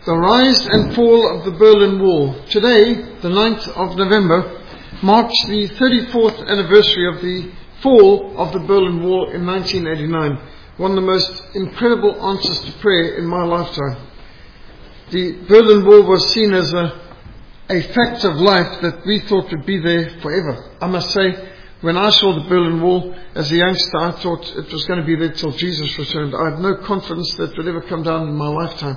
The rise and fall of the Berlin Wall. Today, the 9th of November, marks the 34th anniversary of the fall of the Berlin Wall in 1989. One of the most incredible answers to prayer in my lifetime. The Berlin Wall was seen as a fact of life that we thought would be there forever. I must say, when I saw the Berlin Wall as a youngster, I thought it was going to be there till Jesus returned. I had no confidence that it would ever come down in my lifetime.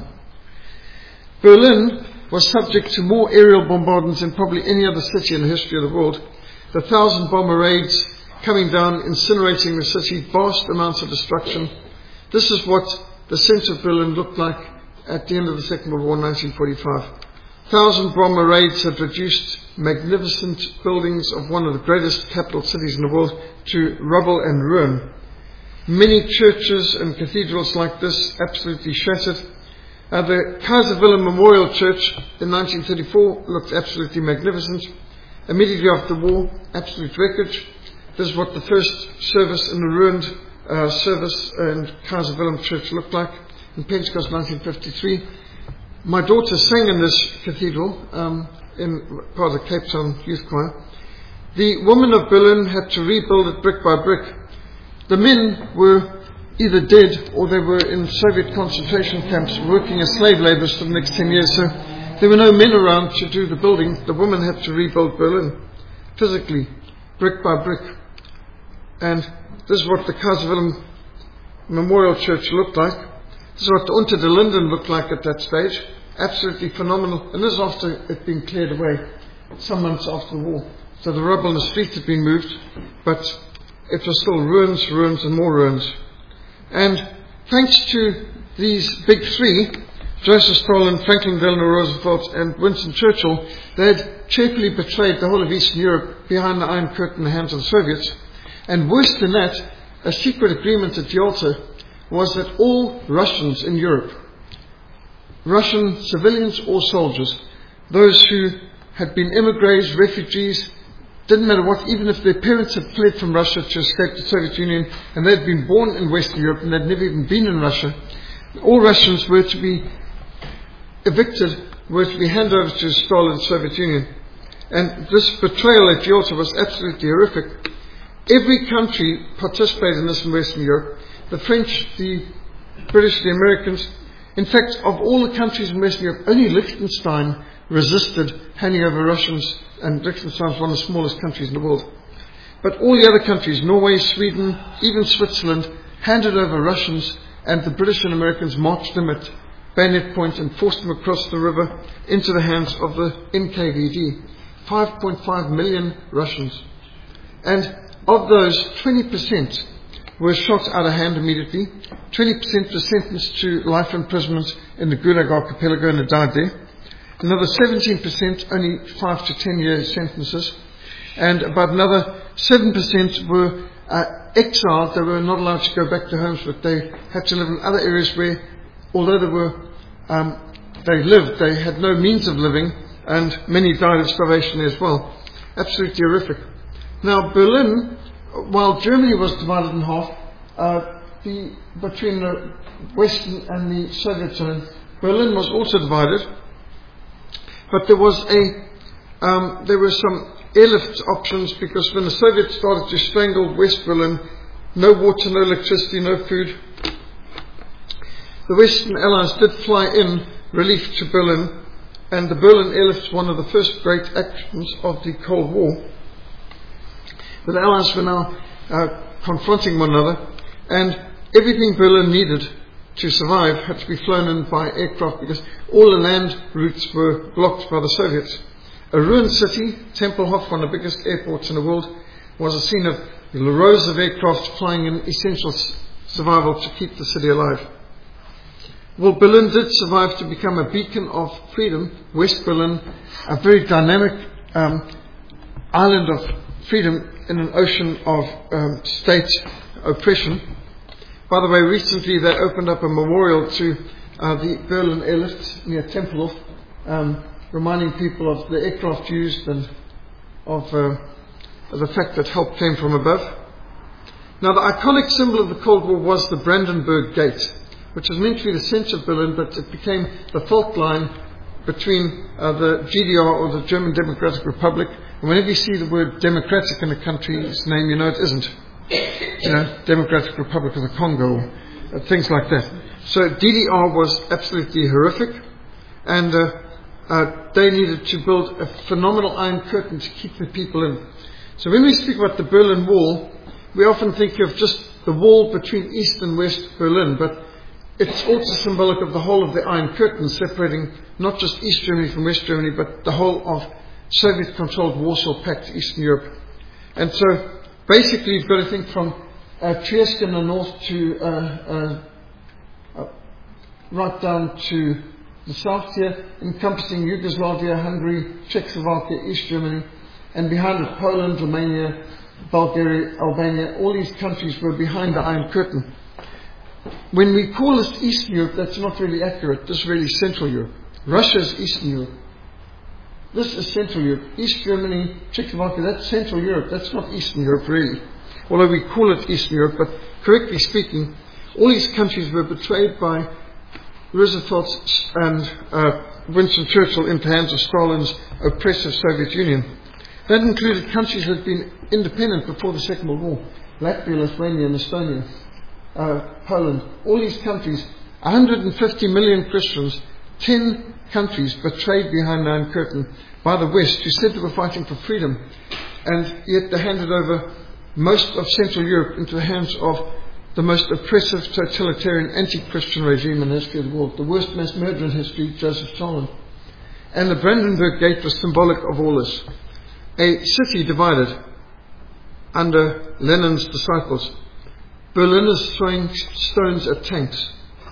Berlin was subject to more aerial bombardments than probably any other city in the history of the world. The 1,000 bomber raids coming down, incinerating the city, vast amounts of destruction. This is what the centre of Berlin looked like at the end of the Second World War in 1945. 1,000 bomber raids had reduced magnificent buildings of one of the greatest capital cities in the world to rubble and ruin. Many churches and cathedrals like this absolutely shattered. The Kaiser Wilhelm Memorial Church in 1934 looked absolutely magnificent. Immediately after the war, absolute wreckage. This is what the first service in the ruined service in Kaiser Wilhelm Church looked like in Pentecost 1953. My daughter sang in this cathedral in part of the Cape Town Youth Choir. The women of Berlin had to rebuild it brick by brick. The men were either dead or they were in Soviet concentration camps working as slave labourers for the next 10 years. So there were no men around to do the building. The women had to rebuild Berlin physically, brick by brick. And this is what the Kaiser Wilhelm Memorial Church looked like. This is what the Unter den Linden looked like at that stage. Absolutely phenomenal. And this is after it being cleared away, some months after the war. So the rubble in the streets had been moved, but it was still ruins, ruins and more ruins. And thanks to these big three, Joseph Stalin, Franklin Delano Roosevelt and Winston Churchill, they had cheerfully betrayed the whole of Eastern Europe behind the Iron Curtain in the hands of the Soviets. And worse than that, a secret agreement at Yalta was that all Russians in Europe, Russian civilians or soldiers, those who had been emigres, refugees, didn't matter what, even if their parents had fled from Russia to escape the Soviet Union and they'd been born in Western Europe and they'd never even been in Russia, all Russians were to be evicted, were to be handed over to Stalin's Soviet Union. And this betrayal at Yalta was absolutely horrific. Every country participated in this in Western Europe. The French, the British, the Americans. In fact, of all the countries in Western Europe, only Liechtenstein resisted handing over Russians, and Liechtenstein is one of the smallest countries in the world. But all the other countries, Norway, Sweden, even Switzerland, handed over Russians, and the British and Americans marched them at bayonet point and forced them across the river into the hands of the NKVD. 5.5 million Russians. And of those, 20% were shot out of hand immediately. 20% were sentenced to life imprisonment in the Gulag Archipelago and died there. Another 17%, only 5 to 10 year sentences. And about another 7% were exiled. They were not allowed to go back to homes, but they had to live in other areas where, although they lived, they had no means of living, and many died of starvation as well. Absolutely horrific. Now, Berlin, while Germany was divided in half, between the Western and the Soviet zone, Berlin was also divided. But there were some airlift options, because when the Soviets started to strangle West Berlin, no water, no electricity, no food, the Western Allies did fly in relief to Berlin, and the Berlin airlift was one of the first great actions of the Cold War. But the Allies were now confronting one another, and everything Berlin needed to survive had to be flown in by aircraft, because all the land routes were blocked by the Soviets. A ruined city, Tempelhof, one of the biggest airports in the world, was a scene of rows of aircraft flying in essential survival to keep the city alive. Well, Berlin did survive to become a beacon of freedom. West Berlin, a very dynamic island of freedom in an ocean of state oppression. By the way, recently they opened up a memorial to the Berlin airlift near Tempelhof, reminding people of the aircraft used and of the fact that help came from above. Now, the iconic symbol of the Cold War was the Brandenburg Gate, which was meant to be the centre of Berlin, but it became the fault line between the GDR, or the German Democratic Republic. And whenever you see the word democratic in a country's name, you know it isn't. Democratic Republic of the Congo, things like that. So DDR was absolutely horrific, and they needed to build a phenomenal Iron Curtain to keep the people in. So when we speak about the Berlin Wall, we often think of just the wall between East and West Berlin, but it's also symbolic of the whole of the Iron Curtain, separating not just East Germany from West Germany, but the whole of Soviet-controlled Warsaw Pact, Eastern Europe. And so basically you've got to think from Trieste in the north to right down to the south here, encompassing Yugoslavia, Hungary, Czechoslovakia, East Germany, and behind it Poland, Romania, Bulgaria, Albania. All these countries were behind the Iron Curtain. When we call this Eastern Europe, that's not really accurate. This is really Central Europe. Russia is Eastern Europe. This is Central Europe. East Germany, Czechoslovakia, that's Central Europe. That's not Eastern Europe, really. Although we call it Eastern Europe, but correctly speaking, all these countries were betrayed by Roosevelt and Winston Churchill into the hands of Stalin's oppressive Soviet Union. That included countries that had been independent before the Second World War. Latvia, Lithuania, and Estonia, Poland. All these countries, 150 million Christians, 10 countries betrayed behind the Iron Curtain by the West, who said they were fighting for freedom, and yet they handed over most of Central Europe into the hands of the most oppressive, totalitarian, anti-Christian regime in the history of the world, the worst mass murder in history, Joseph Stalin. And the Brandenburg Gate was symbolic of all this. A city divided under Lenin's disciples. Berliners throwing stones at tanks.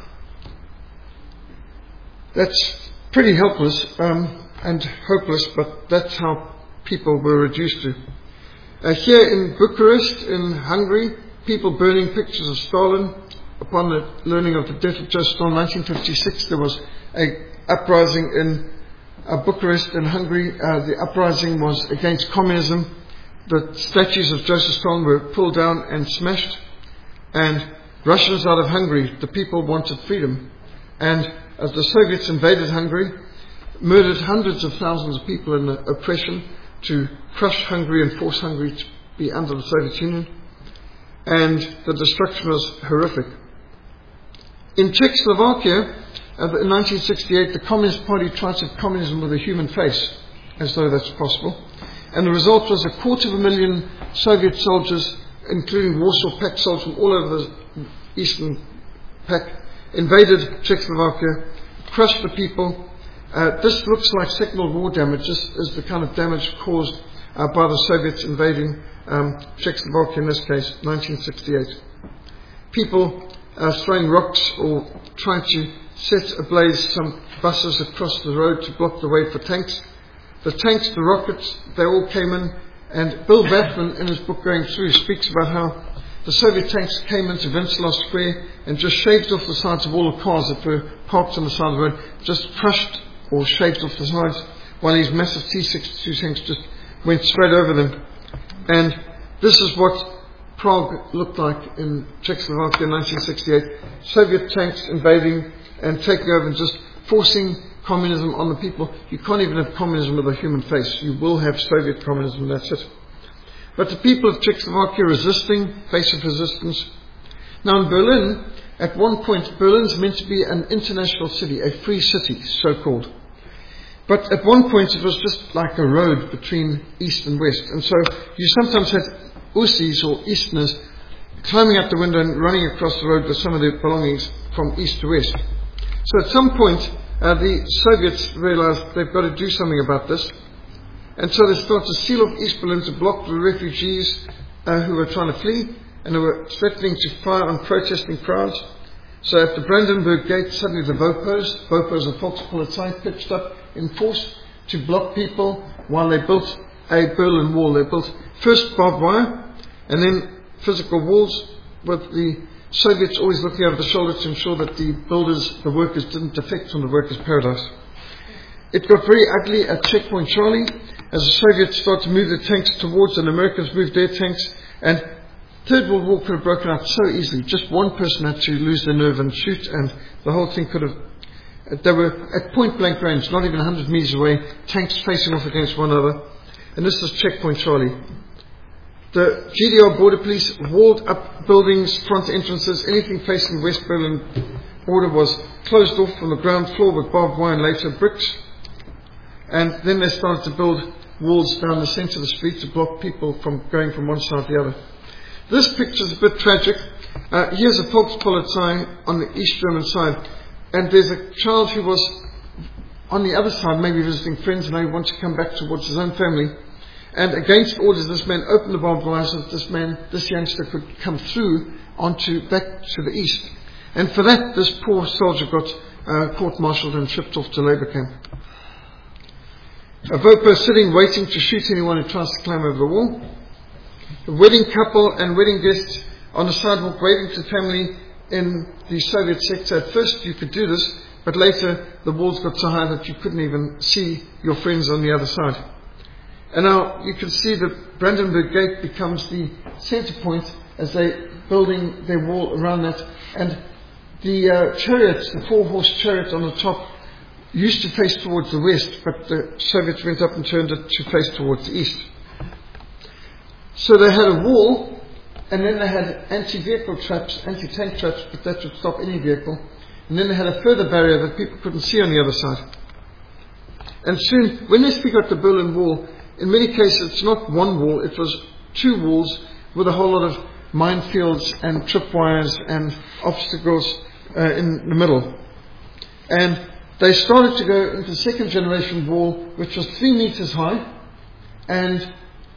That's pretty helpless and hopeless, but that's how people were reduced to. Here in Bucharest, in Hungary, people burning pictures of Stalin. Upon the learning of the death of Joseph Stalin in 1956, there was an uprising in Bucharest in Hungary. The uprising was against communism. The statues of Joseph Stalin were pulled down and smashed. And Russians out of Hungary, the people wanted freedom. And as the Soviets invaded Hungary, murdered hundreds of thousands of people in the oppression to crush Hungary and force Hungary to be under the Soviet Union. And the destruction was horrific. In Czechoslovakia, in 1968, the Communist Party tried to have communism with a human face, as though that's possible. And the result was 250,000 Soviet soldiers, including Warsaw Pact soldiers from all over the Eastern Pact, invaded Czechoslovakia, crushed the people. This looks like Second World War damage. This is the kind of damage caused by the Soviets invading Czechoslovakia, in this case, 1968. People throwing rocks or trying to set ablaze some buses across the road to block the way for tanks. The tanks, the rockets, they all came in, and Bill Baffman, in his book Going Through, speaks about how the Soviet tanks came into Wenceslas Square and just shaved off the sides of all the cars that were parked on the side of the road, just crushed or shaved off the sides, while these massive T-62 tanks just went straight over them. And this is what Prague looked like in Czechoslovakia in 1968. Soviet tanks invading and taking over and just forcing communism on the people. You can't even have communism with a human face. You will have Soviet communism, that's it. But the people of Czechoslovakia resisting, face of resistance. Now in Berlin, at one point, Berlin's meant to be an international city, a free city, so-called. But at one point it was just like a road between East and West. And so you sometimes had Ussis or Easterners climbing out the window and running across the road with some of their belongings from East to West. So at some point, the Soviets realized they've got to do something about this. And so they started to seal off East Berlin to block the refugees who were trying to flee, and they were threatening to fire on protesting crowds. So at the Brandenburg Gate, suddenly the Vopos of the Volkspolizei, pitched up in force to block people while they built a Berlin Wall. They built first barbed wire and then physical walls, with the Soviets always looking over the shoulder to ensure that the workers didn't defect from the workers' paradise. It got very ugly at Checkpoint Charlie as the Soviets started to move their tanks towards, and Americans moved their tanks, and Third World War could have broken out so easily. Just one person had to lose their nerve and shoot, and the whole thing could have... They were at point blank range, not even 100 metres away, tanks facing off against one another. And this is Checkpoint Charlie. The GDR border police walled up buildings, front entrances, anything facing West Berlin border was closed off from the ground floor with barbed wire and later bricks. And then they started to build walls down the centre of the street to block people from going from one side to the other. This picture is a bit tragic. Here's a Volkspolizei on the East German side, and there's a child who was on the other side, maybe visiting friends, and now he wants to come back towards his own family. And against orders, this man opened the barbed wire so that this youngster could come through back to the east. And for that, this poor soldier got court-martialed and shipped off to labour camp. A Vopo sitting, waiting to shoot anyone who tries to climb over the wall. A wedding couple and wedding guests on the sidewalk waving to family in the Soviet sector. At first you could do this, but later the walls got so high that you couldn't even see your friends on the other side. And now you can see that Brandenburg Gate becomes the centre point as they're building their wall around that. And the chariots, the 4-horse chariot on the top, used to face towards the west, but the Soviets went up and turned it to face towards the east. So they had a wall, and then they had anti-vehicle traps, anti-tank traps, but that would stop any vehicle. And then they had a further barrier that people couldn't see on the other side. And soon, when they speak of the Berlin Wall, in many cases it's not one wall, it was 2 walls with a whole lot of minefields and tripwires and obstacles in the middle. And they started to go into the second generation wall, which was 3 meters high, and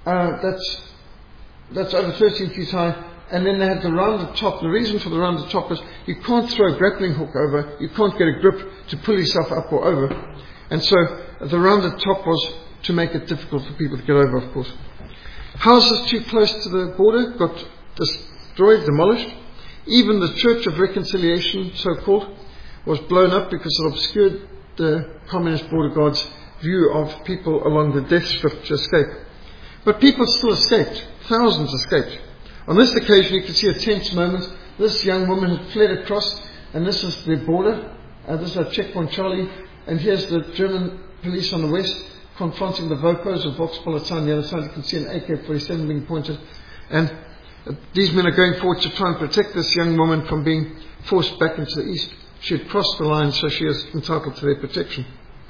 that's over 13 feet high. And then they had the rounded top. The reason for the rounded top is you can't throw a grappling hook over, you can't get a grip to pull yourself up or over. And so the rounded top was to make it difficult for people to get over, of course. Houses too close to the border got destroyed, demolished. Even the Church of Reconciliation, so-called, was blown up because it obscured the communist border guards' view of people along the death strip to escape. But people still escaped. Thousands escaped. On this occasion, you can see a tense moment. This young woman had fled across, and this is the border. This is Checkpoint Charlie, and here's the German police on the west confronting the Vopos of Volkspolizei on the other side. You can see an AK-47 being pointed, and these men are going forward to try and protect this young woman from being forced back into the east. She had crossed the line, so she is entitled to their protection.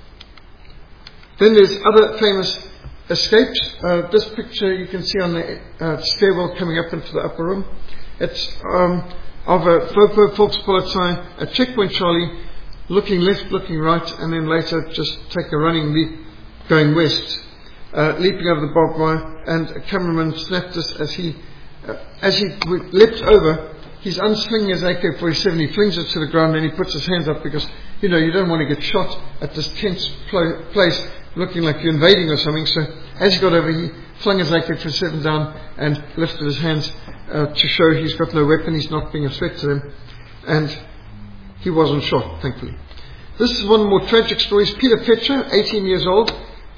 Then there's other famous escapes. This picture you can see on the stairwell coming up into the upper room. It's of a Vopo Volkspolizei at Checkpoint Charlie, looking left, looking right, and then later just take a running leap going west, leaping over the barbed wire, and a cameraman snapped this as he leapt over. He's unslinging his AK-47, he flings it to the ground, and he puts his hands up because, you don't want to get shot at this tense place, looking like you're invading or something. So as he got over, he flung his AK-47 down and lifted his hands to show he's got no weapon, he's not being a threat to them, and he wasn't shot, thankfully. This is one of the more tragic stories. Peter Fetcher, 18 years old,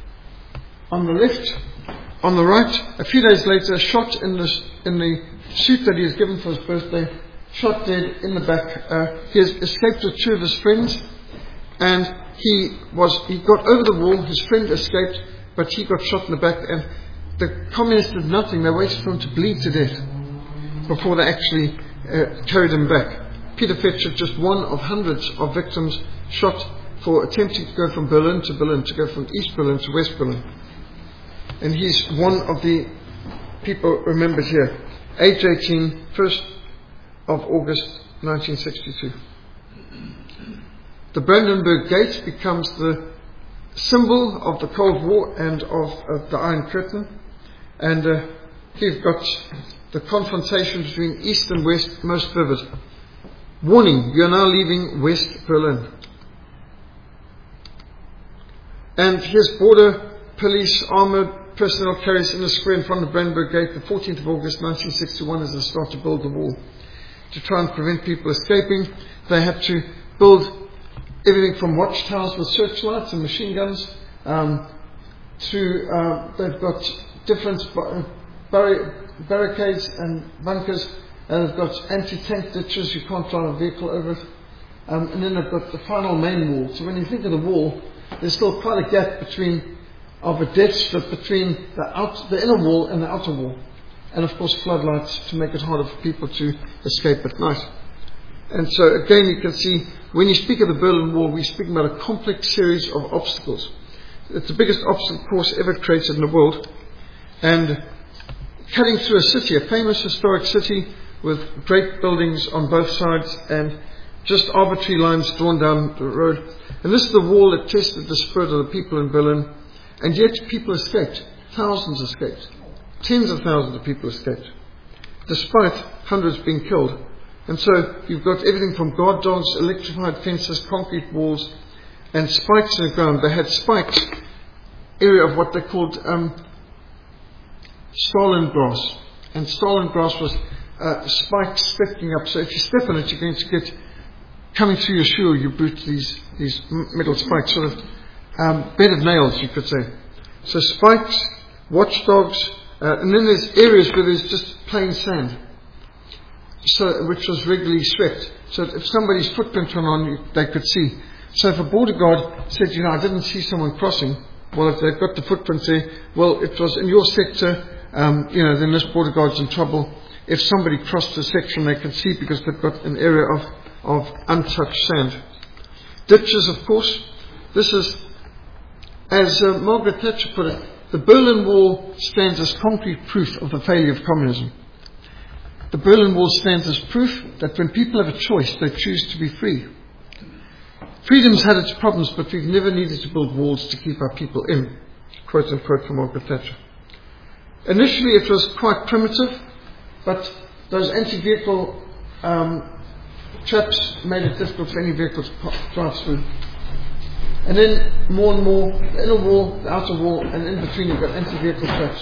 on the left. On the right, a few days later, shot in the suit that he was given for his birthday, shot dead in the back. He has escaped with 2 of his friends, and he got over the wall. His friend escaped, but he got shot in the back, and the communists did nothing. They waited for him to bleed to death before they actually carried him back. Peter Fetcher, just one of hundreds of victims shot for attempting to go from Berlin, to go from East Berlin to West Berlin. And he's one of the people remembered here. Age 18, 1st of August 1962. The Brandenburg Gate becomes the symbol of the Cold War and of the Iron Curtain. And you've got the confrontation between East and West most vivid. Warning, you are now leaving West Berlin. And here's border police armoured personnel carries in the square in front of Brandenburg Gate, the 14th of August 1961, as they start to build the wall. To try and prevent people escaping, they had to build everything from watchtowers with searchlights and machine guns they've got different barricades and bunkers, and they've got anti-tank ditches, you can't drive a vehicle over it. And then they've got the final main wall. So when you think of the wall, there's still quite a gap of a death strip between the inner wall and the outer wall. And of course floodlights to make it harder for people to escape at night. And so again you can see, when you speak of the Berlin Wall, we're speaking about a complex series of obstacles. It's the biggest obstacle course ever created in the world. And cutting through a city, a famous historic city with great buildings on both sides and just arbitrary lines drawn down the road. And this is the wall that tested the spirit of the people in Berlin. And yet people escaped. Thousands escaped. Tens of thousands of people escaped, despite hundreds being killed. And so you've got everything from guard dogs, electrified fences, concrete walls, and spikes in the ground. They had spikes, area of what they called Stalin grass. And Stalin grass was spikes sticking up. So if you step on it, you're going to get, coming through your shoe or your boot, these metal spikes, sort of bedded nails, you could say. So spikes, watchdogs, and then there's areas where there's just plain sand, which was regularly swept. So if somebody's footprint went on, they could see. So if a border guard said, I didn't see someone crossing, well, if they've got the footprint there, well, it was in your sector, then this border guard's in trouble. If somebody crossed the section, they could see because they've got an area of untouched sand. Ditches, of course. This is, as Margaret Thatcher put it, the Berlin Wall stands as concrete proof of the failure of communism. The Berlin Wall stands as proof that when people have a choice, they choose to be free. Freedom's had its problems, but we've never needed to build walls to keep our people in. Quote unquote from Margaret Thatcher. Initially it was quite primitive, but those anti-vehicle traps made it difficult for any vehicle to drive through. And then more and more, the inner wall, the outer wall, and in between you've got anti-vehicle traps.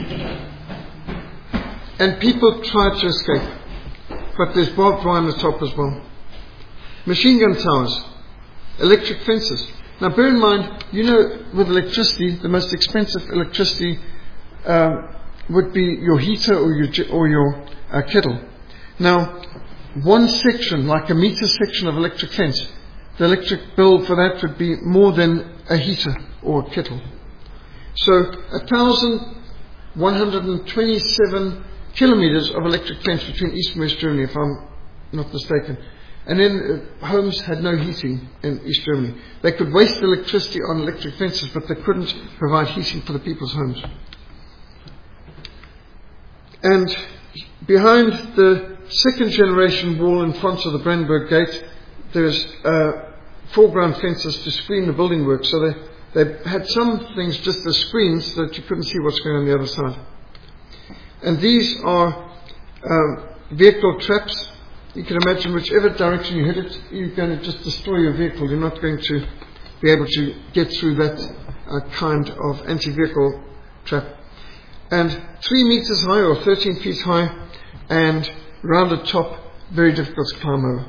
And people tried to escape, but there's barbed wire on the top as well. Machine gun towers, electric fences. Now bear in mind, with electricity, the most expensive electricity would be your heater or your kettle. Now, one section, like a meter section of electric fence, the electric bill for that would be more than a heater or a kettle. So 1,127 kilometers of electric fence between East and West Germany, if I'm not mistaken. And then homes had no heating in East Germany. They could waste electricity on electric fences, but they couldn't provide heating for the people's homes. And behind the second generation wall in front of the Brandenburg Gate, there's foreground fences to screen the building work. So they had some things just as screens so that you couldn't see what's going on the other side. And these are vehicle traps. You can imagine whichever direction you hit it, you're going to just destroy your vehicle. You're not going to be able to get through that kind of anti-vehicle trap. And 3 meters high or 13 feet high and rounded top, very difficult to climb over.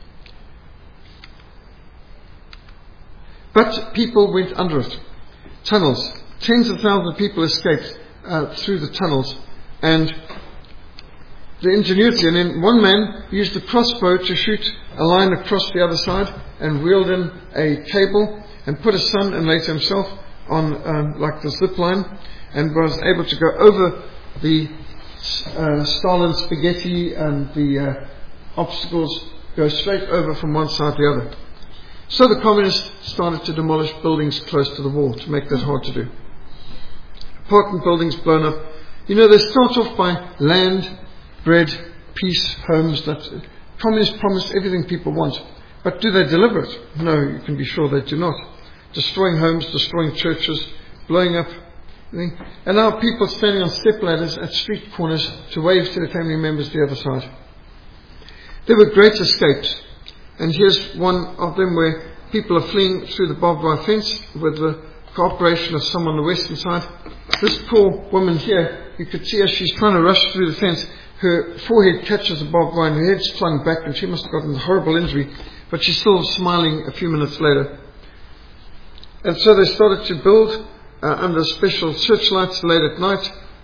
But people went under it. Tunnels. Tens of thousands of people escaped through the tunnels. And the ingenuity, and then one man used a crossbow to shoot a line across the other side and wheeled in a cable and put his son and later himself on like the zip line and was able to go over the Stalin spaghetti and the obstacles, go straight over from one side to the other. So the communists started to demolish buildings close to the wall to make that hard to do. Apartment buildings blown up. They start off by land, bread, peace, homes. That communists promised everything people want. But do they deliver it? No, you can be sure they do not. Destroying homes, destroying churches, blowing up. And now people standing on step ladders at street corners to wave to their family members the other side. There were great escapes. And here's one of them where people are fleeing through the barbed wire fence with the cooperation of some on the western side. This poor woman here, you could see as she's trying to rush through the fence, her forehead catches the barbed wire and her head's flung back and she must have gotten a horrible injury, but she's still smiling a few minutes later. And so they started to build under special searchlights late at night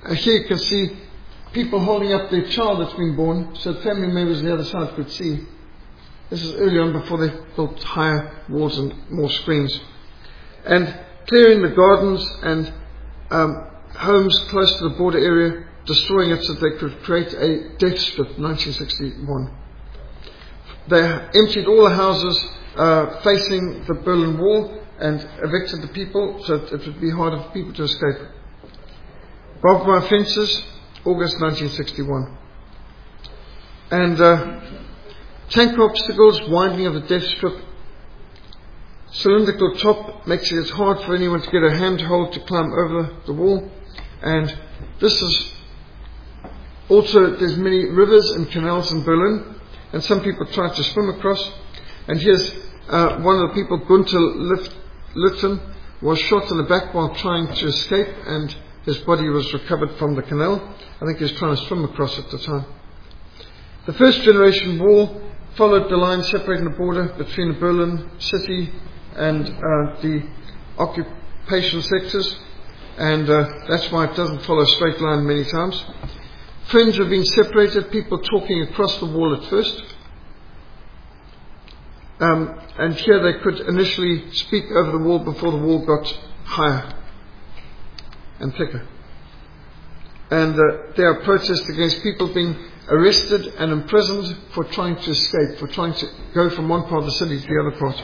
Here you can see people holding up their child that's been born so family members on the other side could see. This is early on before they built higher walls and more screens. And clearing the gardens and homes close to the border area, destroying it so they could create a death strip in 1961. They emptied all the houses facing the Berlin Wall and evicted the people so that it would be harder for people to escape. Barbed wire fences, August 1961. And tanker obstacles, winding of the death strip. Cylindrical top makes it hard for anyone to get a handhold to climb over the wall. And this is also, there's many rivers and canals in Berlin, and some people try to swim across. And here's one of the people, Gunther Litten, was shot in the back while trying to escape, and his body was recovered from the canal. I think he was trying to swim across at the time. The first generation wall followed the line separating the border between the Berlin city and the occupation sectors, and that's why it doesn't follow a straight line many times. Friends have been separated, people talking across the wall at first. And here they could initially speak over the wall before the wall got higher and thicker. And there are protests against people being arrested and imprisoned for trying to escape, for trying to go from one part of the city to the other part.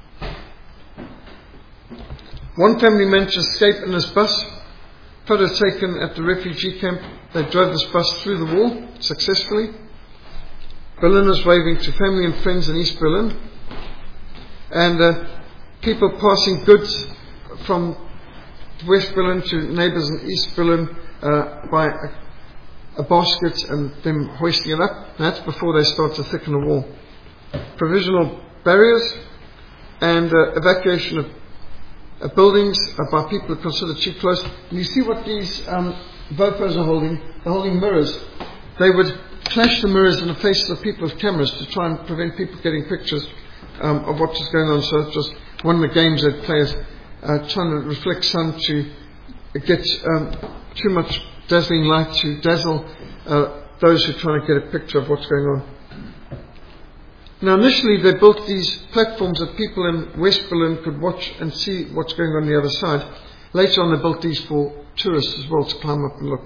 One family managed to escape in this bus. Photos taken at the refugee camp. They drove this bus through the wall successfully. Berliners waving to family and friends in East Berlin. And people passing goods from West Berlin to neighbours in East Berlin by a basket and them hoisting it up. That's before they start to thicken the wall. Provisional barriers and evacuation of buildings by people considered too close. And you see what these VOPOs are holding. They're holding mirrors. They would flash the mirrors in the faces of people with cameras to try and prevent people getting pictures of what was going on. So it's just one of the games that players trying to reflect sun to get too much dazzling light to dazzle those who are trying to get a picture of what's going on. Now initially they built these platforms that people in West Berlin could watch and see what's going on the other side. Later on they built these for tourists as well to climb up and look.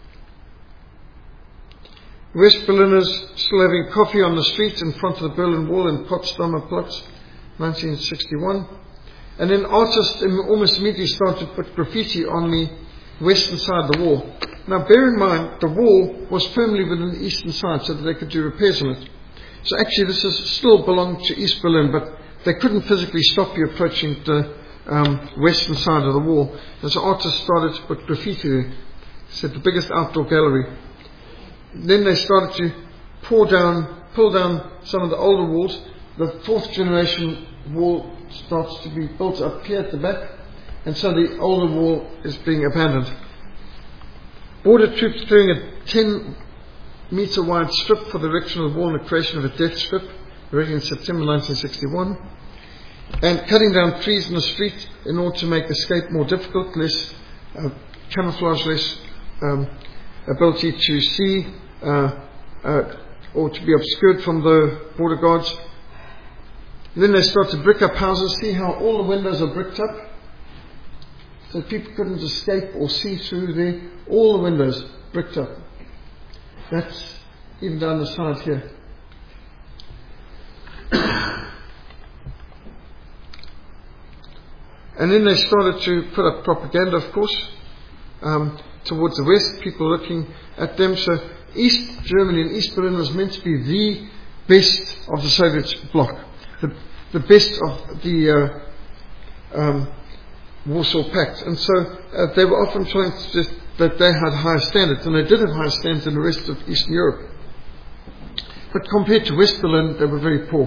West Berliners still having coffee on the street in front of the Berlin Wall in Potsdamer Platz, 1961. And then artists almost immediately started to put graffiti on the western side of the wall. Now bear in mind, the wall was firmly within the eastern side so that they could do repairs on it. So actually this is still belonged to East Berlin, but they couldn't physically stop you approaching the western side of the wall. And so artists started to put graffiti there. It's the biggest outdoor gallery. Then they started to pull down some of the older walls. The fourth generation wall starts to be built up here at the back, and so the older wall is being abandoned. Border troops clearing a 10-meter wide strip for the erection of the wall and the creation of a death strip, erected in September 1961. And cutting down trees in the street in order to make escape more difficult, less camouflage, less ability to see or to be obscured from the border guards. And then they start to brick up houses. See how all the windows are bricked up? So people couldn't escape or see through there. All the windows bricked up. That's even down the side here. And then they started to put up propaganda, of course, towards the west, people looking at them. So East Germany and East Berlin was meant to be the best of the Soviet bloc, the best of the Warsaw Pact. And so they were often trying to suggest that they had higher standards, and they did have higher standards than the rest of Eastern Europe. But compared to West Berlin, they were very poor.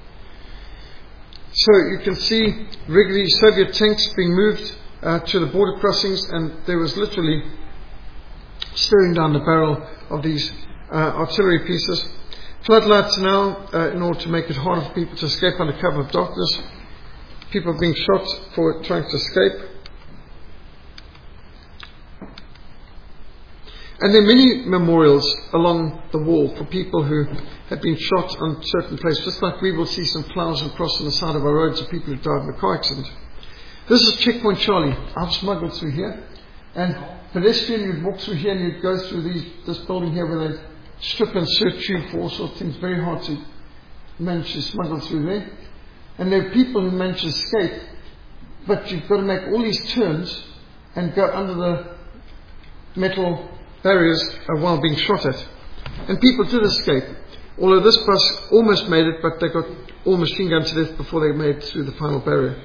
So you can see regularly Soviet tanks being moved to the border crossings, and there was literally staring down the barrel of these artillery pieces. Floodlights now, in order to make it harder for people to escape under cover of darkness. People being shot for trying to escape. And there are many memorials along the wall for people who have been shot on certain places, just like we will see some flowers and crosses on the side of our roads of people who died in a car accident. This is Checkpoint Charlie. I've smuggled through here. And pedestrian, you'd walk through here and you'd go through this building here where they strip and search you for all sorts of things. Very hard to manage to smuggle through there. And there are people who manage to escape, but you've got to make all these turns and go under the metal barriers while being shot at. And people did escape. Although this bus almost made it, but they got all machine gunned to death before they made it through the final barrier.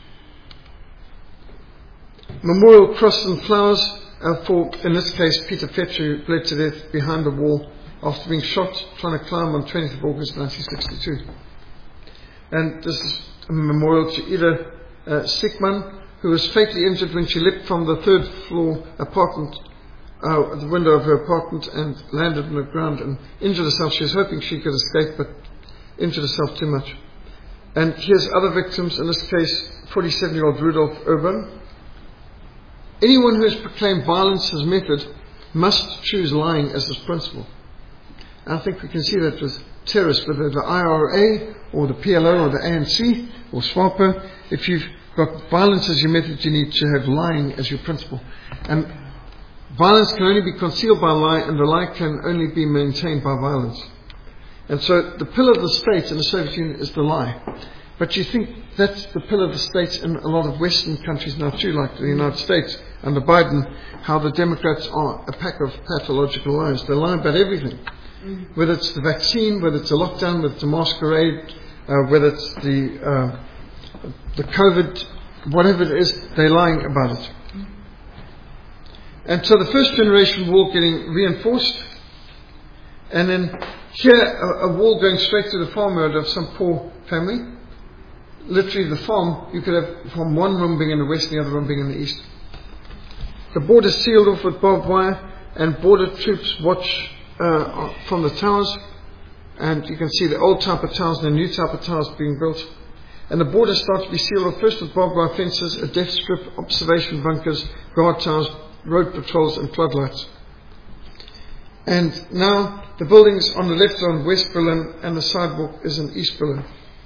Memorial cross and flowers for, in this case, Peter Fletcher, who bled to death behind the wall after being shot trying to climb on 20th of August 1962. And this is a memorial to Ida Sickman, who was fatally injured when she leapt from the third floor apartment, the window of her apartment, and landed on the ground and injured herself. She was hoping she could escape, but injured herself too much. And here's other victims, in this case, 47-year-old Rudolf Urban. Anyone who has proclaimed violence as method must choose lying as his principle. And I think we can see that with terrorists, whether the IRA or the PLO or the ANC or SWAPO. If you've got violence as your method, you need to have lying as your principle. And violence can only be concealed by a lie, and the lie can only be maintained by violence. And so the pillar of the state in the Soviet Union is the lie. But you think that's the pillar of the state in a lot of Western countries now too, like the United States under Biden, how the Democrats are a pack of pathological liars. They lie about everything. Whether it's the vaccine, whether it's a lockdown, whether it's a masquerade, whether it's the COVID, whatever it is, they're lying about it. And so the first generation wall getting reinforced, and then here a wall going straight to the farmyard of some poor family. Literally the farm, you could have from one room being in the west and the other room being in the east. The border sealed off with barbed wire, and border troops watch from the towers, and you can see the old type of towers and the new type of towers being built. And the border starts to be sealed off first with barbed wire fences, a death strip, observation bunkers, guard towers, road patrols and floodlights. And now the buildings on the left are in West Berlin and the sidewalk is in East Berlin.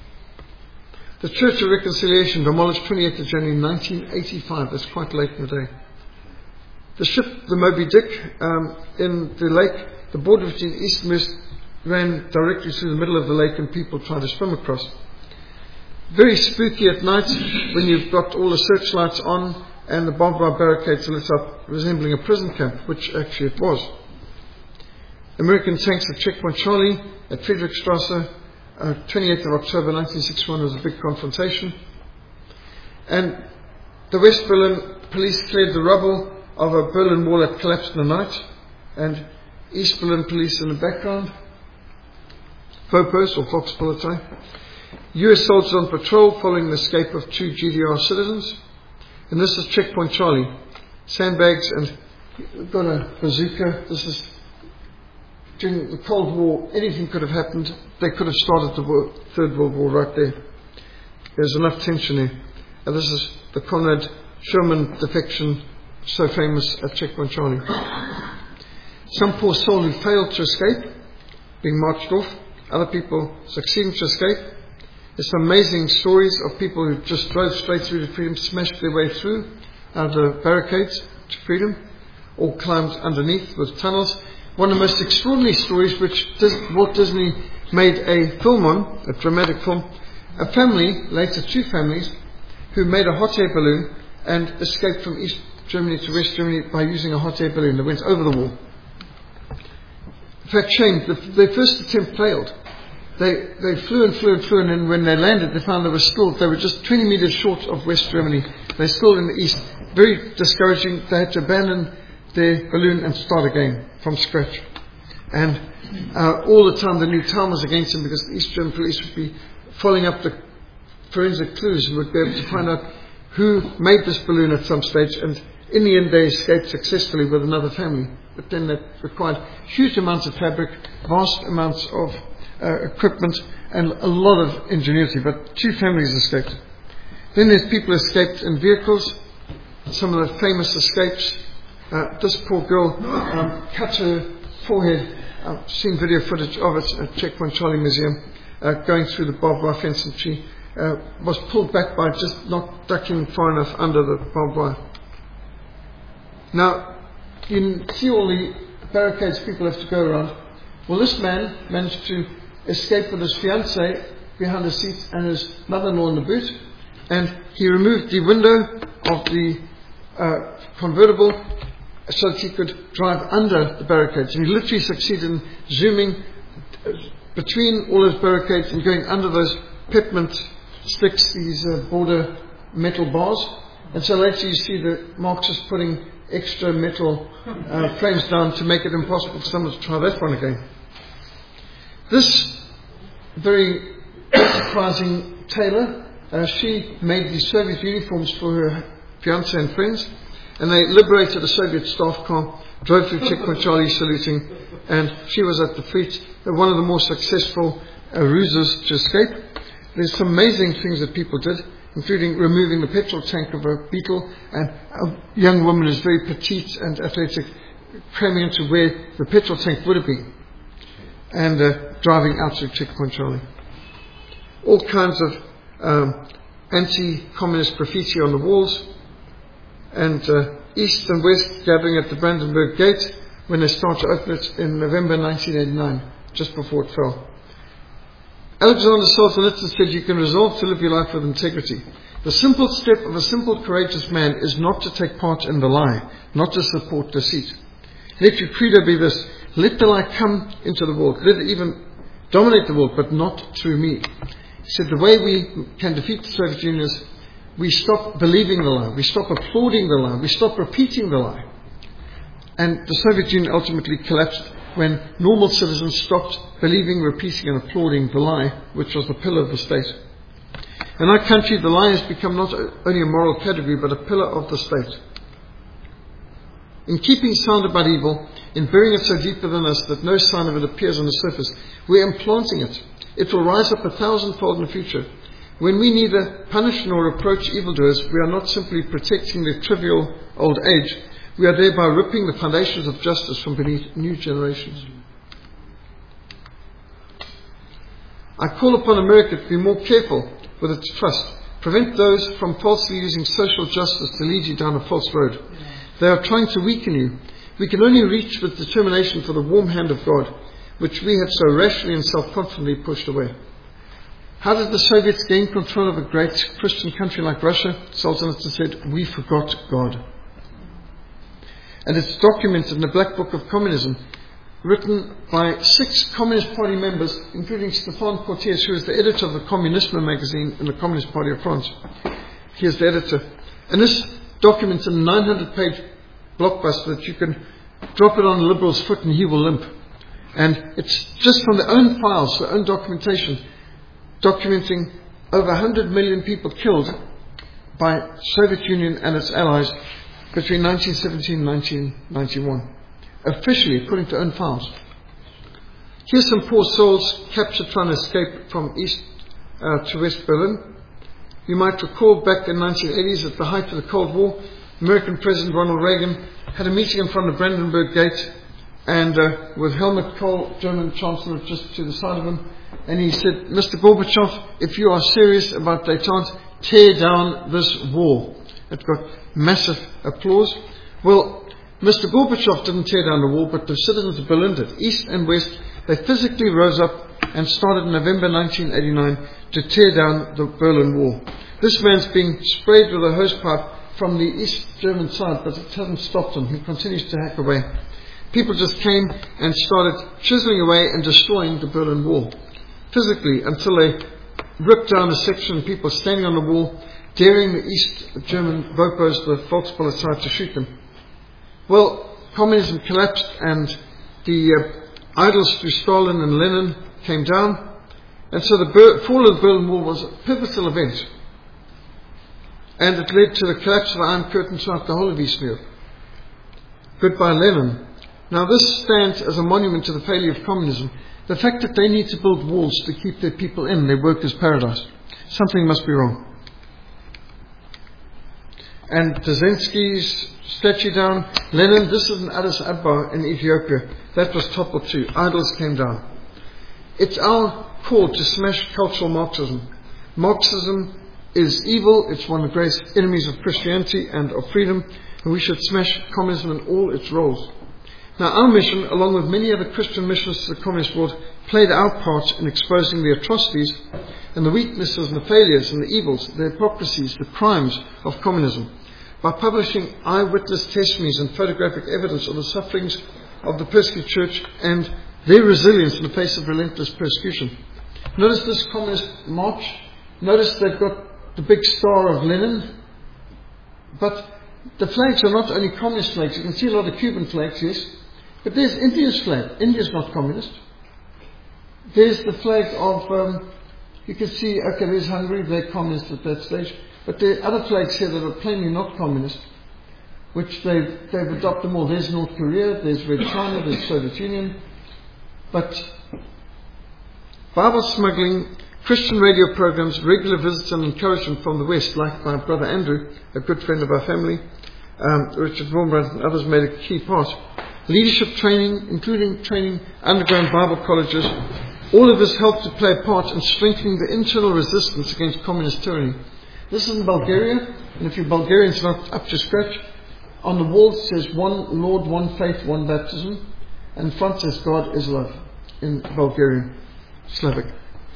The Church of Reconciliation demolished 28th of January 1985. That's quite late in the day. The ship, the Moby Dick, in the lake, the border between east and west ran directly through the middle of the lake and people tried to swim across. Very spooky at night when you've got all the searchlights on and the barbed wire barricades lit up, resembling a prison camp, which actually it was. American tanks at Checkpoint Charlie at Friedrichstrasse, 28th of October 1961 was a big confrontation. And the West Berlin police cleared the rubble of a Berlin Wall that collapsed in the night, and East Berlin police in the background, Vopos or Volkspolizei. US soldiers on patrol following the escape of 2 GDR citizens. And this is Checkpoint Charlie. Sandbags, and we've got a bazooka. This is during the Cold War. Anything could have happened. They could have started the Third World War right there. There's enough tension there. And this is the Konrad Sherman defection, so famous at Checkpoint Charlie. Some poor soul who failed to escape, being marched off. Other people succeeding to escape. There's some amazing stories of people who just drove straight through to freedom, smashed their way through out of the barricades to freedom, or climbed underneath with tunnels. One of the most extraordinary stories, which Walt Disney made a film on, a dramatic film, a family, later 2 families, who made a hot air balloon and escaped from East Germany to West Germany by using a hot air balloon. They went over the wall. In fact, shame, their first attempt failed. They flew and flew and flew, and then when they landed, they found they were just 20 meters short of West Germany. They're still in the east. Very discouraging. They had to abandon their balloon and start again from scratch. And all the time they knew time was against them, because the East German police would be following up the forensic clues and would be able to find out who made this balloon at some stage. And in the end, they escaped successfully with another family. But then that required huge amounts of fabric, vast amounts of equipment, and a lot of ingenuity. But 2 families escaped. Then there's people escaped in vehicles. Some of the famous escapes This poor girl cut her forehead. I've seen video footage of it at Checkpoint Charlie Museum, going through the barbed wire fence, and she was pulled back by just not ducking far enough under the barbed wire. Now, you see all the barricades people have to go around. Well, this man managed to escape with his fiancée behind the seat and his mother-in-law in the boot, and he removed the window of the convertible so that he could drive under the barricades. And he literally succeeded in zooming between all those barricades and going under those peppermint sticks, these border metal bars. And so later you see the Marxists putting extra metal frames down to make it impossible for someone to try that one again. This very enterprising tailor, she made the Soviet uniforms for her fiancé and friends, and they liberated a Soviet staff car, drove through Checkpoint Charlie saluting, and she was at the fleet. One of the more successful ruses to escape. There's some amazing things that people did, including removing the petrol tank of a Beetle, and a young woman who's very petite and athletic cramming into where the petrol tank would have been, and driving out to Checkpoint Charlie. All kinds of anti-communist graffiti on the walls, and East and West gathering at the Brandenburg Gate when they start to open it in November 1989, just before it fell. Alexander Solzhenitsyn said, "You can resolve to live your life with integrity. The simple step of a simple, courageous man is not to take part in the lie, not to support deceit. Let your credo be this: let the lie come into the world, let it even dominate the world, but not through me." He said, the way we can defeat the Soviet Union is we stop believing the lie, we stop applauding the lie, we stop repeating the lie. And the Soviet Union ultimately collapsed when normal citizens stopped believing, repeating and applauding the lie, which was the pillar of the state. In our country, the lie has become not only a moral category, but a pillar of the state. In keeping sound about evil, in burying it so deep within us that no sign of it appears on the surface, we're implanting it. It will rise up 1,000-fold in the future. When we neither punish nor reproach evildoers, we are not simply protecting their trivial old age, we are thereby ripping the foundations of justice from beneath new generations. I call upon America to be more careful with its trust. Prevent those from falsely using social justice to lead you down a false road. They are trying to weaken you. We can only reach with determination for the warm hand of God, which we had so rashly and self-confidently pushed away. How did the Soviets gain control of a great Christian country like Russia? Solzhenitsyn said, "We forgot God." And it's documented in the Black Book of Communism, written by 6 Communist Party members, including Stéphane Cortés, who is the editor of the Communisme magazine in the Communist Party of France. He is the editor. And this documents a 900-page blockbuster that you can drop it on a liberal's foot and he will limp. And it's just from their own files, their own documentation, documenting over 100 million people killed by Soviet Union and its allies between 1917 and 1991. Officially, according to own files. Here's some poor souls captured trying to escape from East to West Berlin. You might recall back in the 1980s, at the height of the Cold War, American President Ronald Reagan had a meeting in front of Brandenburg Gate, and with Helmut Kohl, German Chancellor, just to the side of him, and he said, "Mr. Gorbachev, if you are serious about détente, tear down this wall." It got massive applause. Well, Mr. Gorbachev didn't tear down the wall, but the citizens of Berlin did. East and West, they physically rose up and started in November 1989 to tear down the Berlin Wall. This man's being sprayed with a hosepipe from the East German side, but it hasn't stopped him. He continues to hack away. People just came and started chiseling away and destroying the Berlin Wall, physically, until they ripped down a section of people standing on the wall, daring the East German Vopos, the Volkspolizei, to shoot them. Well, communism collapsed, and the idols through Stalin and Lenin came down, and so the fall of the Berlin Wall was a pivotal event, and it led to the collapse of the Iron Curtain throughout the whole of Eastern Europe. Goodbye, Lenin. Now this stands as a monument to the failure of communism, the fact that they need to build walls to keep their people in their workers' paradise. Something must be wrong. and Dzerzhinsky's statue down. Lenin, this is in Addis Ababa in Ethiopia. That was toppled too. Idols came down. It's our call to smash cultural Marxism. Marxism is evil. It's one of the greatest enemies of Christianity and of freedom. And we should smash communism in all its roles. Now, our mission, along with many other Christian missions to the communist world, played our part in exposing the atrocities and the weaknesses and the failures and the evils, the hypocrisies, the crimes of communism, by publishing eyewitness testimonies and photographic evidence of the sufferings of the persecuted church and their resilience in the face of relentless persecution. Notice this communist march. Notice they've got the big star of Lenin. But the flags are not only communist flags. You can see a lot of Cuban flags, yes. But there's India's flag. India's not communist. There's the flag of, you can see, okay, there's Hungary. They're communist at that stage. But there are other flags here that are plainly not communist, which they've adopted more. There's North Korea. There's Red China. There's Soviet Union. But Bible smuggling, Christian radio programs, regular visits and encouragement from the West, like my brother Andrew, a good friend of our family, Richard Wurmbrand and others made a key part. Leadership training, including training underground Bible colleges, all of this helped to play a part in strengthening the internal resistance against communist tyranny. This is in Bulgaria, and if your Bulgarian's not up to scratch, on the wall it says one Lord, one faith, one baptism, and in front says God is love in Bulgarian, Slavic.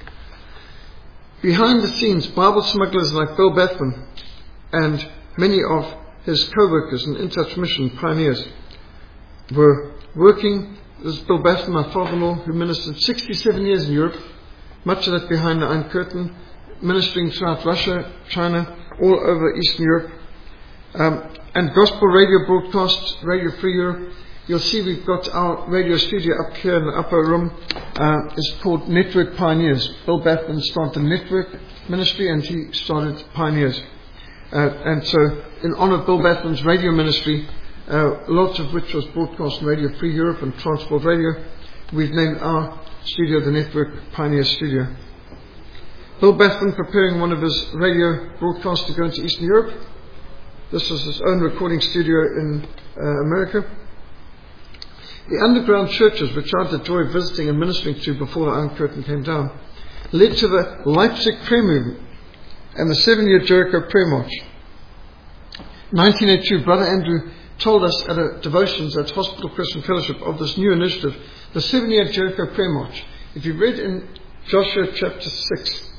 Behind the scenes, Bible smugglers like Bill Bathman and many of his co-workers and In Touch Mission pioneers were working. This is Bill Bathman, my father-in-law, who ministered 67 years in Europe, much of that behind the Iron Curtain, ministering throughout Russia, China, all over Eastern Europe, and gospel radio broadcasts, Radio Free Europe. You'll see we've got our radio studio up here in the upper room. It's called Network Pioneers. Bill Bathman started the network ministry and he started Pioneers. And so in honor of Bill Bathman's radio ministry, lots of which was broadcast on Radio Free Europe and Transport Radio, we've named our studio the Network Pioneers Studio. Bill Bathman preparing one of his radio broadcasts to go into Eastern Europe. This was his own recording studio in America. The underground churches, which I had the joy of visiting and ministering to before the Iron Curtain came down, led to the Leipzig prayer movement and the 7-year Jericho prayer march. 1982, Brother Andrew told us at a devotions at Hospital Christian Fellowship of this new initiative, the 7-year Jericho prayer march. If you read in Joshua chapter 6,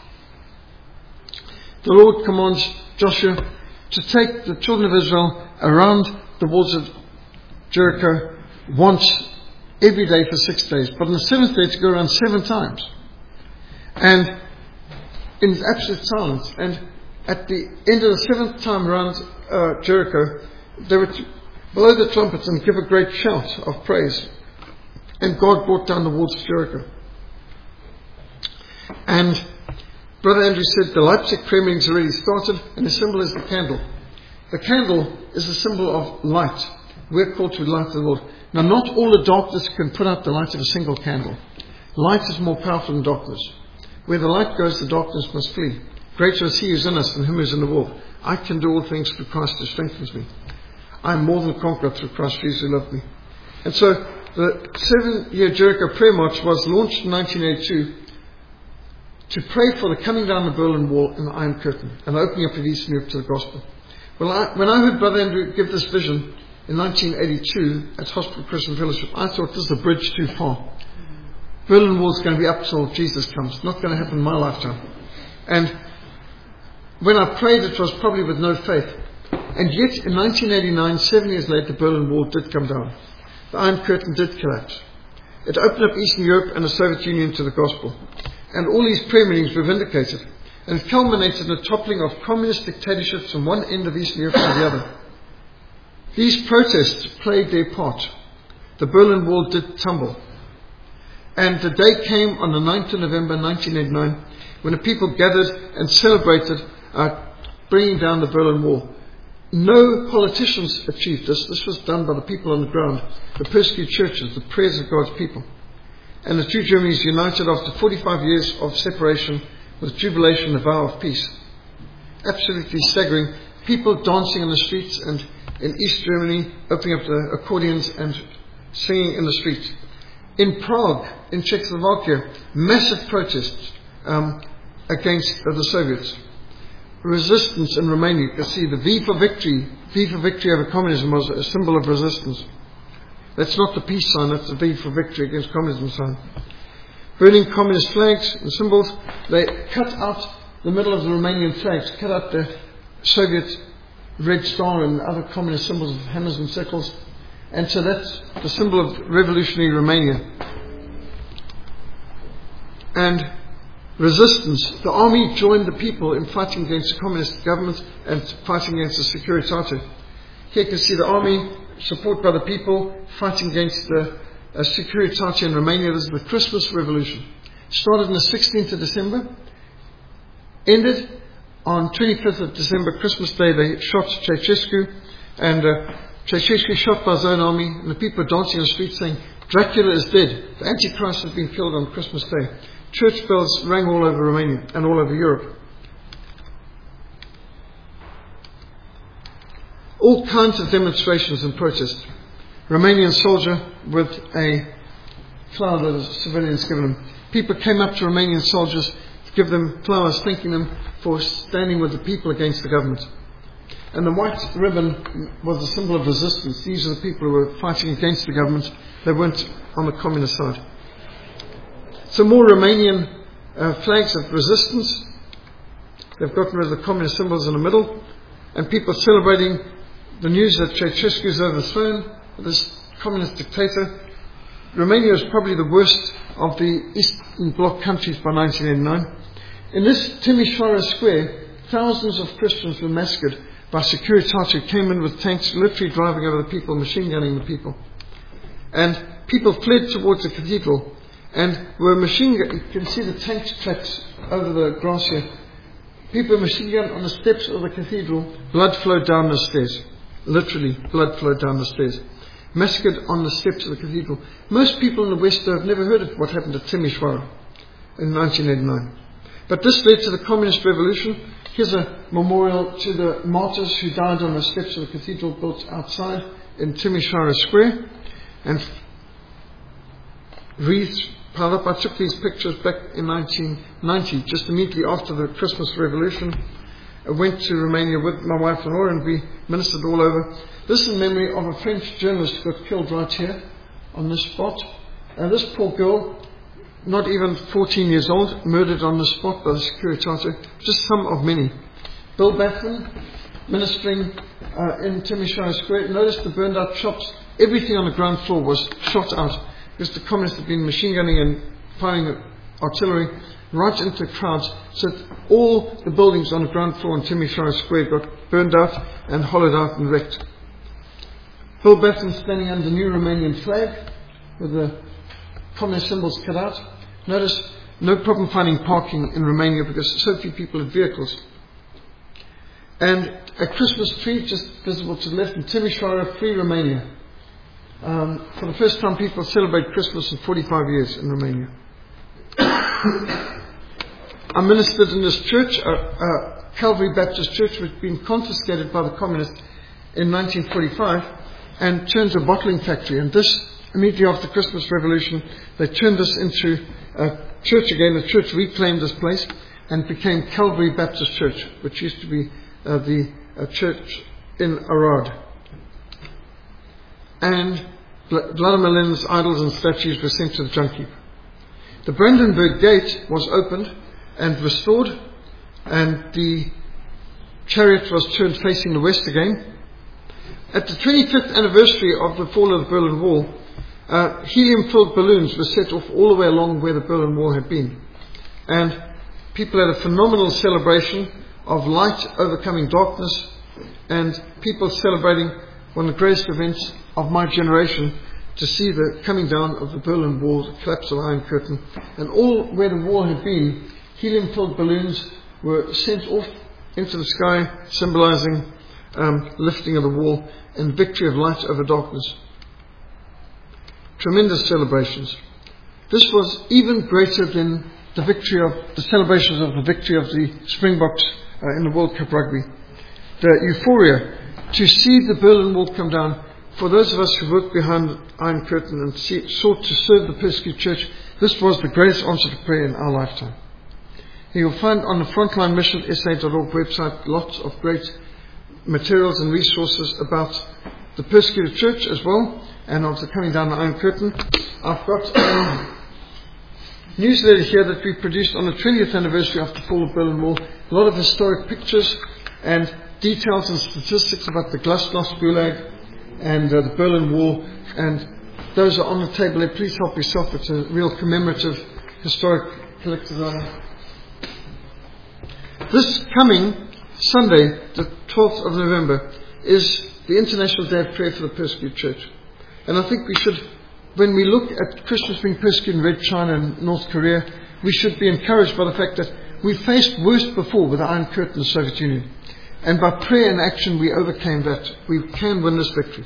the Lord commands Joshua to take the children of Israel around the walls of Jericho once every day for 6 days, but on the 7th day to go around 7 times, and in absolute silence. And at the end of the 7th time around Jericho, they would blow the trumpets and give a great shout of praise, and God brought down the walls of Jericho. And Brother Andrew said the Leipzig prayer meeting's already started, and the symbol is the candle. The candle is a symbol of light. We're called to light the world. Now, not all the darkness can put out the light of a single candle. Light is more powerful than darkness. Where the light goes, the darkness must flee. Greater is he who is in us than him who is in the world. I can do all things through Christ who strengthens me. I am more than a conqueror through Christ Jesus who loved me. And so, the 7-year Jericho prayer march was launched in 1982 to pray for the coming down of the Berlin Wall and the Iron Curtain and the opening up of Eastern Europe to the gospel. Well, when I heard Brother Andrew give this vision in 1982 at Hospital Christian Fellowship, I thought this is a bridge too far. Berlin Wall is going to be up till Jesus comes. It's not going to happen in my lifetime. And when I prayed, it was probably with no faith. And yet, in 1989, 7 years later, the Berlin Wall did come down. The Iron Curtain did collapse. It opened up Eastern Europe and the Soviet Union to the gospel. And all these prayer meetings were vindicated. And it culminated in the toppling of communist dictatorships from one end of Eastern Europe to the other. These protests played their part. The Berlin Wall did tumble. And the day came on the 9th of November 1989 when the people gathered and celebrated bringing down the Berlin Wall. No politicians achieved this. This was done by the people on the ground, the persecuted churches, the prayers of God's people. And the two Germanys united after 45 years of separation with jubilation and a vow of peace. Absolutely staggering people dancing in the streets, and in East Germany opening up the accordions and singing in the streets. In Prague, in Czechoslovakia, massive protests against the Soviets. Resistance in Romania. You can see the V for victory over communism was a symbol of resistance. That's not the peace sign, that's the V for victory against communism sign. Burning communist flags and symbols. They cut out the middle of the Romanian flags, cut out the Soviet red star and other communist symbols of hammers and sickles. And so that's the symbol of revolutionary Romania. And resistance. The army joined the people in fighting against the communist government and fighting against the Securitate. Here you can see the army, supported by the people, fighting against the Securitate in Romania. This is the Christmas Revolution. Started on the 16th of December, ended on 25th of December, Christmas Day. They shot Ceausescu, and Ceausescu shot by his own army, and the people were dancing on the street saying, "Dracula is dead. The Antichrist has been killed on Christmas Day." Church bells rang all over Romania and all over Europe. All kinds of demonstrations and protests. Romanian soldier with a flower that the civilians given him. People came up to Romanian soldiers to give them flowers, thanking them for standing with the people against the government. And the white ribbon was a symbol of resistance. These are the people who were fighting against the government. They weren't on the communist side. Some more Romanian flags of resistance. They've gotten rid of the communist symbols in the middle. And people celebrating the news that Ceausescu is overthrown, this communist dictator. Romania was probably the worst of the Eastern Bloc countries by 1989. In this Timișoara Square, thousands of Christians were massacred by Securitate, who came in with tanks, literally driving over the people, machine gunning the people. And people fled towards the cathedral and were machine gunned. You can see the tank tracks over the grass here. People were machine gunned on the steps of the cathedral. Blood flowed down the stairs. Literally, blood flowed down the stairs. Massacred on the steps of the cathedral. Most people in the West have never heard of what happened at Timișoara in 1989. But this led to the Communist Revolution. Here's a memorial to the martyrs who died on the steps of the cathedral built outside in Timișoara Square. And wreaths piled up. I took these pictures back in 1990, just immediately after the Christmas Revolution. I went to Romania with my wife and Laura, and we ministered all over. This is in memory of a French journalist who got killed right here on this spot. And this poor girl, not even 14 years old, murdered on the spot by the Securitate. Just some of many. Bill Bathman, ministering in Timișoara Square. Notice the burned out shops. Everything on the ground floor was shot out because the communists had been machine gunning and firing artillery right into crowds. So that all the buildings on the ground floor in Timișoara Square got burned out and hollowed out and wrecked. Bill Bathman standing under the new Romanian flag with the communist symbols cut out. Notice, no problem finding parking in Romania because so few people had vehicles. And a Christmas tree just visible to the left in Timișoara, Free Romania. For the first time, people celebrate Christmas in 45 years in Romania. I ministered in this church, Calvary Baptist Church, which had been confiscated by the communists in 1945 and turned to a bottling factory. And this, immediately after the Christmas Revolution, they turned this into a church again. The church reclaimed this place and became Calvary Baptist Church, which used to be the church in Arad. And Vladimir Lenin's idols and statues were sent to the junk heap. The Brandenburg Gate was opened and restored, and the chariot was turned facing the west again. At the 25th anniversary of the fall of the Berlin Wall, helium-filled balloons were set off all the way along where the Berlin Wall had been. And people had a phenomenal celebration of light overcoming darkness, and people celebrating one of the greatest events of my generation, to see the coming down of the Berlin Wall, the collapse of the Iron Curtain. And all where the wall had been, helium-filled balloons were sent off into the sky, symbolizing lifting of the wall and victory of light over darkness. Tremendous celebrations. This was even greater than the celebrations of the victory of the Springboks in the World Cup Rugby. the euphoria to see the Berlin Wall come down. For those of us who worked behind the Iron Curtain and sought to serve the persecuted church, this was the greatest answer to prayer in our lifetime. You'll find on the Frontline Mission SA.org website lots of great materials and resources about the persecuted church as well, and of the coming down the Iron Curtain. I've got a newsletter here that we produced on the 20th anniversary of the fall of Berlin Wall. A lot of historic pictures and details and statistics about the Glasnost Gulag and the Berlin Wall, and those are on the table there. Please help yourself. It's a real commemorative, historic collector's item. This coming Sunday, the 12th of November, is the International Day of Prayer for the Persecuted Church. And I think we should, when we look at Christians being persecuted in Red China and North Korea, we should be encouraged by the fact that we faced worse before with the Iron Curtain and the Soviet Union. And by prayer and action, we overcame that. We can win this victory.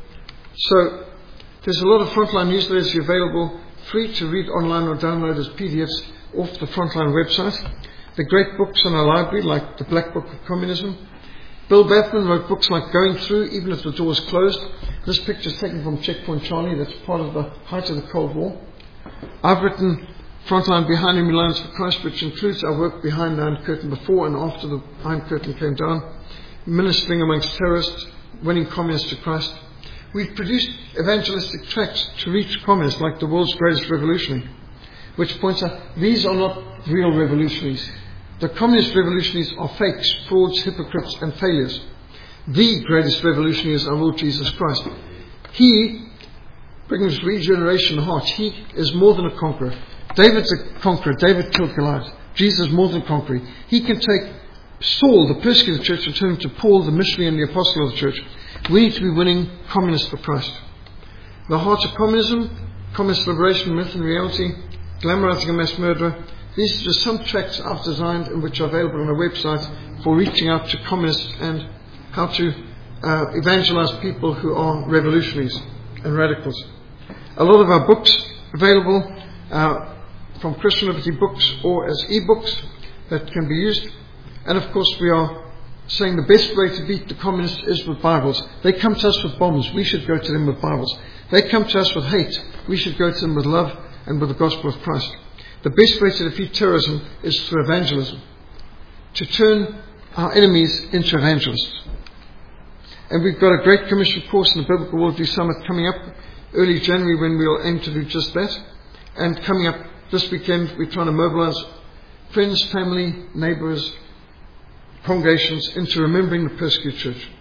So, there's a lot of Frontline newsletters available, free to read online or download as PDFs off the Frontline website. The great books in our library, like the Black Book of Communism. Bill Bathman wrote books like Going Through, even if the door is closed. This picture is taken from Checkpoint Charlie. That's part of the height of the Cold War. I've written Frontline Behind Enemy Lines for Christ, which includes our work behind the Iron Curtain before and after the Iron Curtain came down. Ministering amongst terrorists, winning communists to Christ. We've produced evangelistic tracts to reach communists like The World's Greatest Revolutionary, which points out these are not real revolutionaries. The communist revolutionaries are fakes, frauds, hypocrites and failures. The greatest revolutionary is our Lord Jesus Christ. He brings regeneration in the heart. He is more than a conqueror. David's a conqueror. David killed Goliath. Jesus is more than a conqueror. He can take Saul, the persecuted church, and turn him to Paul, the missionary and the apostle of the church. We need to be winning communists for Christ. The Heart of Communism, Communist Liberation, Myth and Reality, Glamorizing a Mass Murderer. These are just some tracts I've designed and which are available on our website for reaching out to communists and how to evangelize people who are revolutionaries and radicals. A lot of our books available from Christian Liberty Books or as e-books that can be used. And of course we are saying the best way to beat the communists is with Bibles. They come to us with bombs. We should go to them with Bibles. They come to us with hate. We should go to them with love and with the gospel of Christ. The best way to defeat terrorism is through evangelism. To turn our enemies into evangelists. And we've got a Great Commission course in the Biblical Worldview Summit coming up early January when we'll aim to do just that. And coming up this weekend, we're trying to mobilize friends, family, neighbours, congregations into remembering the persecuted church.